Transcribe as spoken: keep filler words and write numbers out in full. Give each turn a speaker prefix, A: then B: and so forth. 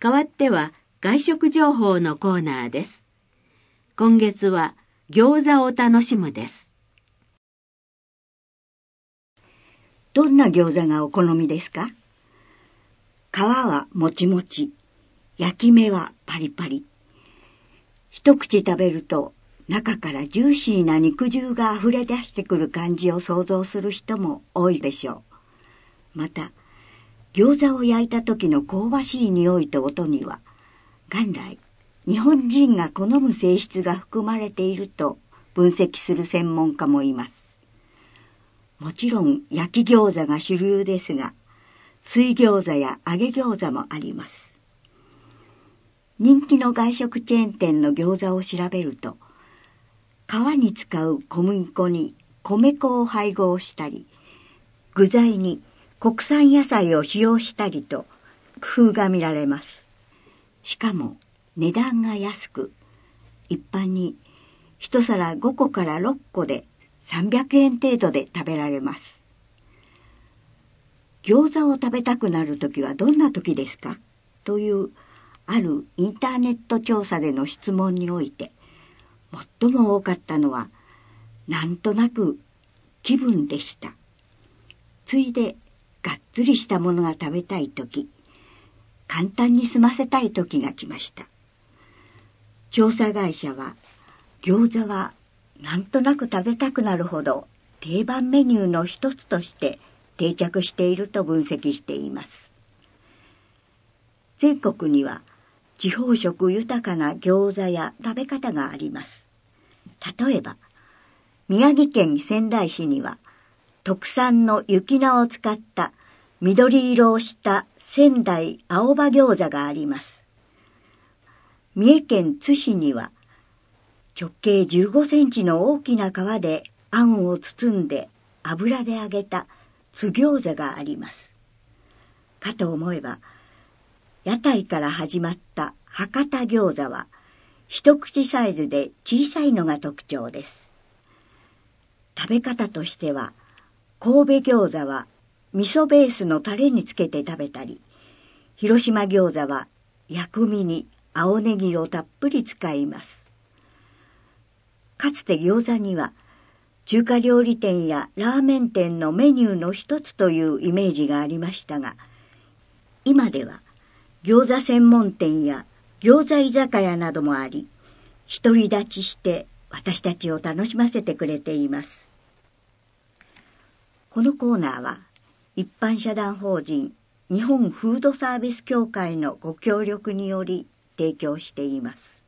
A: 代わっては外食情報のコーナーです。今月は餃子を楽しむです。
B: どんな餃子がお好みですか？皮はもちもち、焼き目はパリパリ。一口食べると中からジューシーな肉汁があふれ出してくる感じを想像する人も多いでしょう。また、餃子を焼いた時の香ばしい匂いと音には、元来、日本人が好む性質が含まれていると分析する専門家もいます。もちろん焼き餃子が主流ですが、水餃子や揚げ餃子もあります。人気の外食チェーン店の餃子を調べると、皮に使う小麦粉に米粉を配合したり、具材に国産野菜を使用したりと工夫が見られます。しかも値段が安く、一般に一皿ごこからろっこでさんびゃくえん程度で食べられます。餃子を食べたくなるときはどんなときですか？というあるインターネット調査での質問において、最も多かったのは、なんとなく気分でした。ついでがっつりしたものが食べたいとき、簡単に済ませたいときが来ました。調査会社は、餃子はなんとなく食べたくなるほど定番メニューの一つとして定着していると分析しています。全国には地方食豊かな餃子や食べ方があります。例えば、宮城県仙台市には特産の雪菜を使った緑色をした仙台青葉餃子があります。三重県津市には直径じゅうごセンチの大きな皮であんを包んで油で揚げた津餃子があります。かと思えば、屋台から始まった博多餃子は一口サイズで小さいのが特徴です。食べ方としては、神戸餃子は味噌ベースのタレにつけて食べたり、広島餃子は薬味に青ネギをたっぷり使います。かつて餃子には中華料理店やラーメン店のメニューの一つというイメージがありましたが、今では餃子専門店や餃子居酒屋などもあり、独り立ちして私たちを楽しませてくれています。このコーナーは一般社団法人日本フードサービス協会のご協力により提供しています。